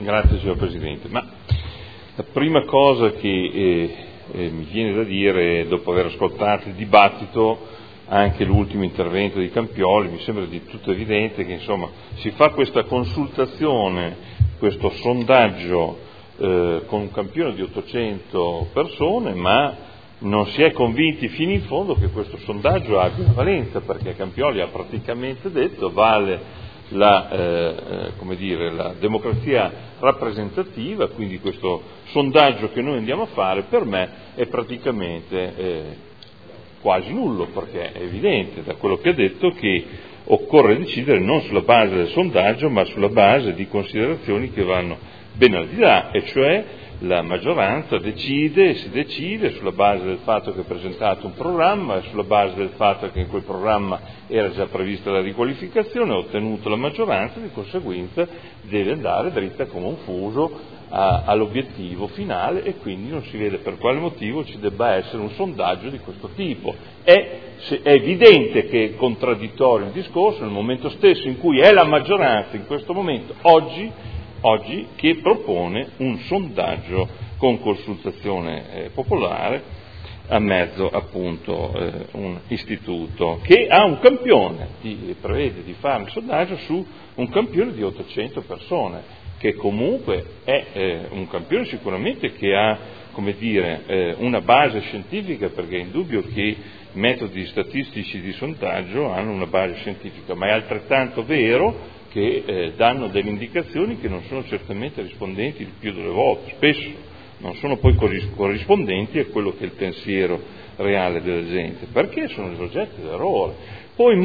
Grazie signor Presidente. Ma la prima cosa che mi viene da dire, dopo aver ascoltato il dibattito, anche l'ultimo intervento di Campioli, mi sembra di tutto evidente che insomma si fa questa consultazione, questo sondaggio con un campione di 800 persone, ma non si è convinti fino in fondo che questo sondaggio abbia una valenza, perché Campioli ha praticamente detto vale la democrazia rappresentativa, quindi questo sondaggio che noi andiamo a fare per me è praticamente quasi nullo, perché è evidente da quello che ha detto che occorre decidere non sulla base del sondaggio ma sulla base di considerazioni che vanno ben al di là, e cioè la maggioranza decide e si decide sulla base del fatto che ha presentato un programma e sulla base del fatto che in quel programma era già prevista la riqualificazione, ha ottenuto la maggioranza, di conseguenza deve andare dritta come un fuso all'obiettivo finale, e quindi non si vede per quale motivo ci debba essere un sondaggio di questo tipo. È evidente che è contraddittorio il discorso nel momento stesso in cui è la maggioranza in questo momento, oggi che propone un sondaggio con consultazione popolare a mezzo appunto un istituto che ha un campione, prevede di fare il sondaggio su un campione di 800 persone, che comunque è un campione sicuramente che ha, una base scientifica, perché è indubbio che i metodi statistici di sondaggio hanno una base scientifica, ma è altrettanto vero che danno delle indicazioni che non sono certamente rispondenti il più delle volte, spesso non sono poi corrispondenti a quello che è il pensiero reale della gente, perché sono soggetti all'errore. Poi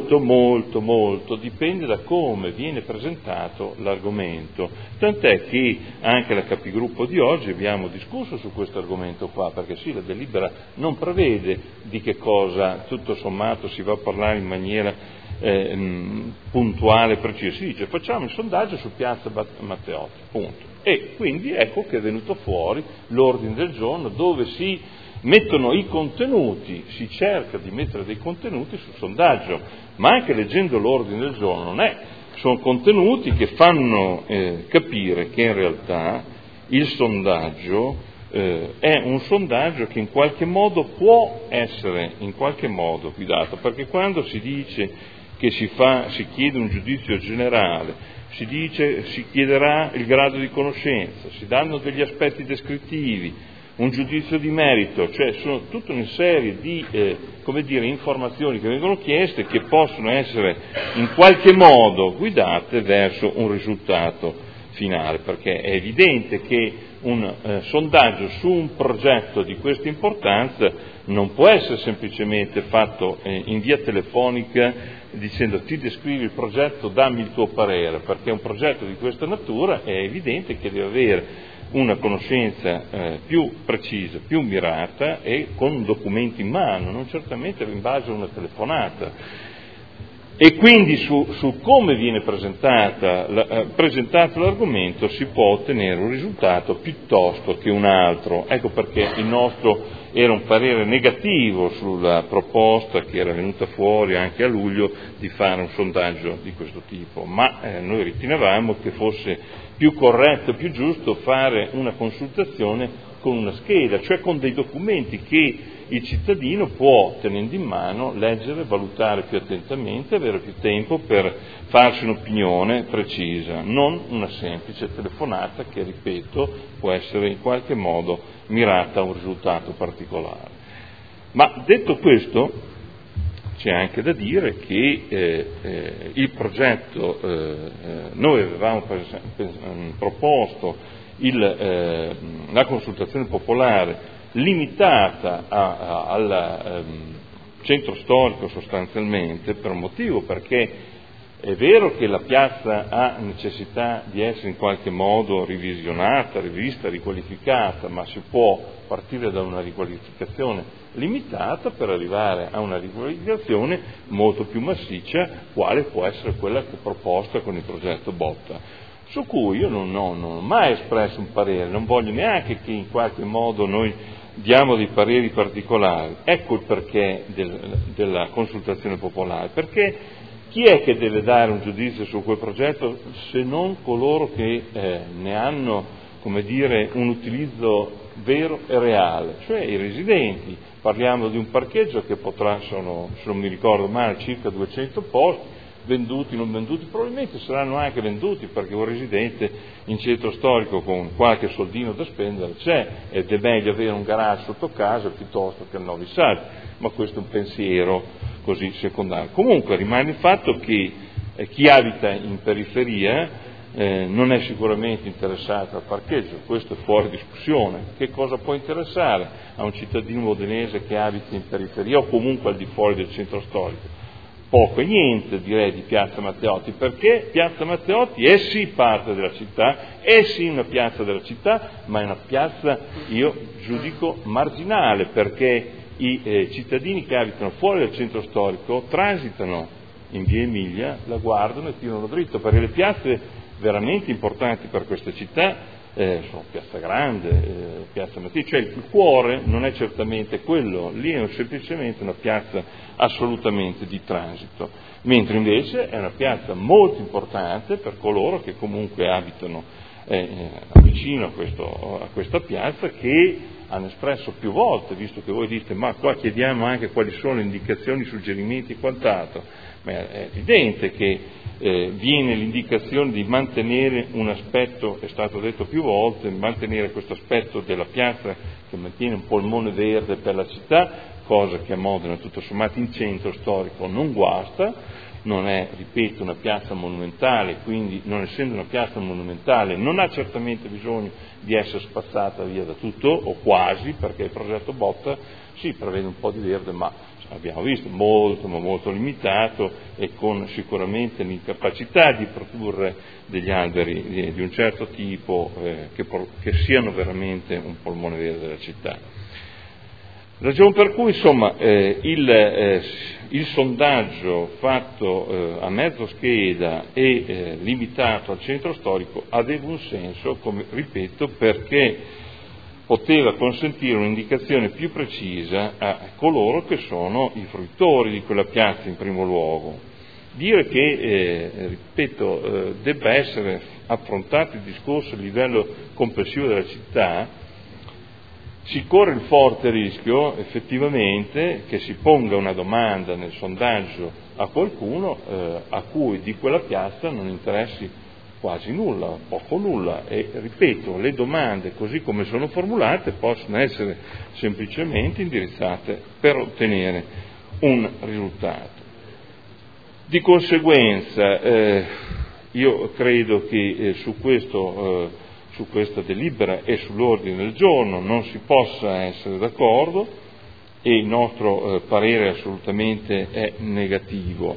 molto dipende da come viene presentato l'argomento, tant'è che anche la capigruppo di oggi abbiamo discusso su questo argomento qua, perché sì, la delibera non prevede di che cosa tutto sommato si va a parlare in maniera puntuale, precisa, si dice facciamo il sondaggio su Piazza Matteotti, punto. E quindi ecco che è venuto fuori l'ordine del giorno dove si mettono i contenuti, si cerca di mettere dei contenuti sul sondaggio, ma anche leggendo l'ordine del giorno sono contenuti che fanno capire che in realtà il sondaggio è un sondaggio che in qualche modo può essere guidato, perché quando si dice che si chiede un giudizio generale, si chiederà il grado di conoscenza, si danno degli aspetti descrittivi, un giudizio di merito, cioè sono tutta una serie di informazioni che vengono chieste, che possono essere in qualche modo guidate verso un risultato finale, perché è evidente che un sondaggio su un progetto di questa importanza non può essere semplicemente fatto in via telefonica dicendo ti descrivi il progetto, dammi il tuo parere, perché un progetto di questa natura è evidente che deve avere una conoscenza più precisa, più mirata e con documenti in mano, non certamente in base a una telefonata. E quindi su come viene presentato l'argomento si può ottenere un risultato piuttosto che un altro. Ecco perché il nostro era un parere negativo sulla proposta che era venuta fuori anche a luglio di fare un sondaggio di questo tipo, ma noi ritenevamo che fosse più corretto, più giusto fare una consultazione con una scheda, cioè con dei documenti che il cittadino può, tenendo in mano, leggere, valutare più attentamente, avere più tempo per farsi un'opinione precisa, non una semplice telefonata che, ripeto, può essere in qualche modo mirata a un risultato particolare. Ma detto questo, c'è anche da dire che il progetto, noi avevamo proposto la consultazione popolare limitata al centro storico sostanzialmente, per un motivo, perché è vero che la piazza ha necessità di essere in qualche modo revisionata, rivista, riqualificata, ma si può partire da una riqualificazione limitata per arrivare a una riqualificazione molto più massiccia, quale può essere quella che è proposta con il progetto Botta, su cui io non ho mai espresso un parere, non voglio neanche che in qualche modo noi diamo dei pareri particolari. Ecco il perché della consultazione popolare, perché Chi è che deve dare un giudizio su quel progetto se non coloro che ne hanno, come dire, un utilizzo vero e reale, cioè i residenti? Parliamo di un parcheggio che potrà, sono, se non mi ricordo male, circa 200 posti, venduti, non venduti, probabilmente saranno anche venduti perché un residente in centro storico con qualche soldino da spendere c'è, ed è meglio avere un garage sotto casa piuttosto che il Novi Sad, ma questo è un pensiero così secondario. Comunque rimane il fatto che chi abita in periferia non è sicuramente interessato al parcheggio, questo è fuori discussione. Che cosa può interessare a un cittadino modenese che abita in periferia o comunque al di fuori del centro storico? Poco e niente, direi, di Piazza Matteotti, perché Piazza Matteotti è sì parte della città, è sì una piazza della città, ma è una piazza, io giudico, marginale, perché i cittadini che abitano fuori dal centro storico transitano in via Emilia, la guardano e tirano dritto, perché le piazze veramente importanti per questa città sono Piazza Grande, Piazza Matteotti, cioè il cuore non è certamente quello, lì è semplicemente una piazza assolutamente di transito, mentre invece è una piazza molto importante per coloro che comunque abitano vicino a questa piazza, che hanno espresso più volte, visto che voi dite ma qua chiediamo anche quali sono le indicazioni, suggerimenti e quant'altro, ma è evidente che viene l'indicazione di mantenere un aspetto, è stato detto più volte, mantenere questo aspetto della piazza che mantiene un polmone verde per la città, cosa che a Modena tutto sommato in centro storico non guasta, non è, ripeto, una piazza monumentale, quindi non essendo una piazza monumentale non ha certamente bisogno di essere spazzata via da tutto, o quasi, perché il progetto Botta sì prevede un po' di verde, ma abbiamo visto molto ma molto limitato e con sicuramente l'incapacità di produrre degli alberi di un certo tipo che siano veramente un polmone verde della città. Ragione per cui insomma il sondaggio fatto a mezzo scheda e limitato al centro storico aveva un senso, come ripeto, perché poteva consentire un'indicazione più precisa a coloro che sono i fruitori di quella piazza in primo luogo. Dire che, ripeto, debba essere affrontato il discorso a livello complessivo della città, si corre il forte rischio effettivamente che si ponga una domanda nel sondaggio a qualcuno a cui di quella piazza non interessi quasi nulla, poco nulla, e ripeto, le domande così come sono formulate possono essere semplicemente indirizzate per ottenere un risultato. Di conseguenza io credo che su questa delibera e sull'ordine del giorno non si possa essere d'accordo e il nostro parere assolutamente è negativo.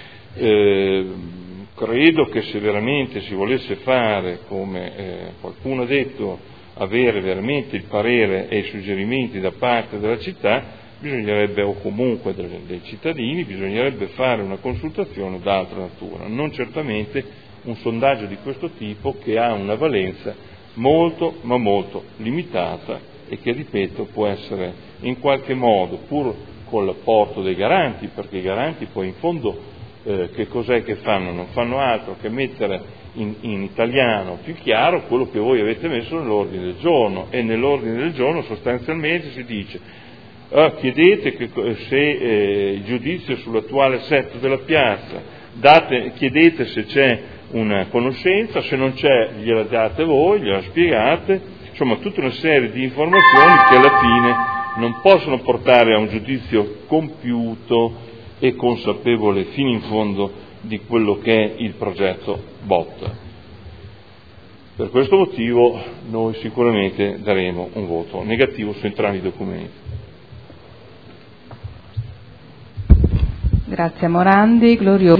Credo che se veramente si volesse fare, come qualcuno ha detto, avere veramente il parere e i suggerimenti da parte della città, bisognerebbe, o comunque dei cittadini, bisognerebbe fare una consultazione d'altra natura, non certamente un sondaggio di questo tipo che ha una valenza molto ma molto limitata e che, ripeto, può essere in qualche modo, pur con l'apporto dei garanti, perché i garanti poi in fondo che cos'è che fanno? Non fanno altro che mettere in italiano più chiaro quello che voi avete messo nell'ordine del giorno, e nell'ordine del giorno sostanzialmente si dice chiedete se il giudizio sull'attuale assetto della piazza, chiedete se c'è una conoscenza, se non c'è gliela date voi, gliela spiegate, insomma tutta una serie di informazioni che alla fine non possono portare a un giudizio compiuto e consapevole fino in fondo di quello che è il progetto Botta. Per questo motivo noi sicuramente daremo un voto negativo su entrambi i documenti. Grazie Morandi.